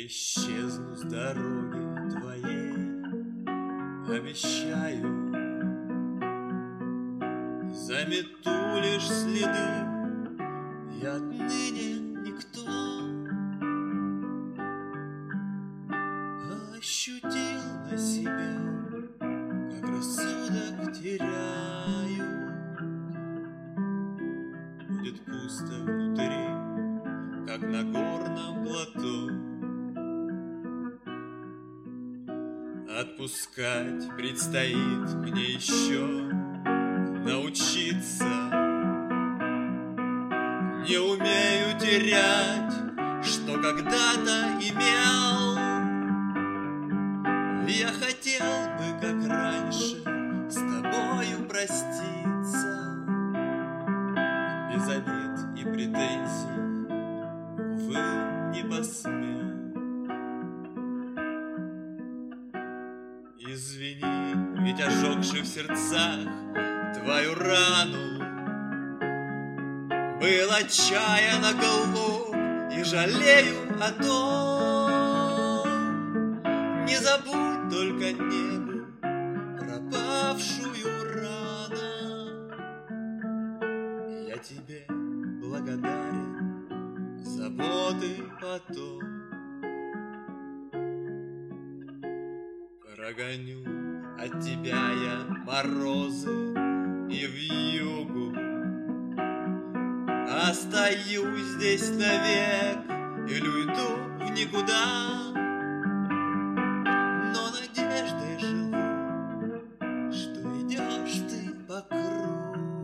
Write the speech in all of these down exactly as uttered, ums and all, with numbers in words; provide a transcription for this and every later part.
Я исчезну с дороги твоей, обещаю. Замету лишь следы, я отныне никто. Ощутил на себе, как рассудок теряю. Будет пусто внутри, как на горном плато. Отпускать предстоит мне еще научиться. Не умею терять, что когда-то имел. Я хотел бы, как раньше, с тобою проститься, без обид и претензий, увы, не посмел. Извини, ведь ожегший в сердцах твою рану был отчаянно глуп и жалею о том. Не забудь только небу пропавшую рано. Я тебе благодарен, заботы потом прогоню от тебя я морозы и вьюгу. Остаюсь здесь навек или уйду в никуда. Но надеждой живу, что идешь ты по кругу,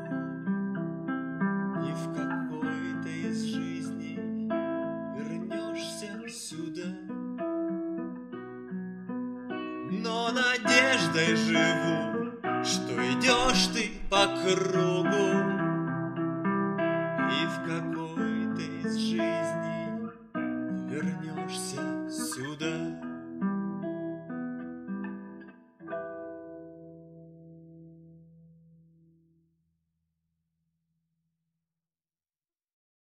и в какой-то из жизней вернешься сюда. Но надеждой живу, что идешь ты по кругу, и в какой-то из жизней вернешься сюда.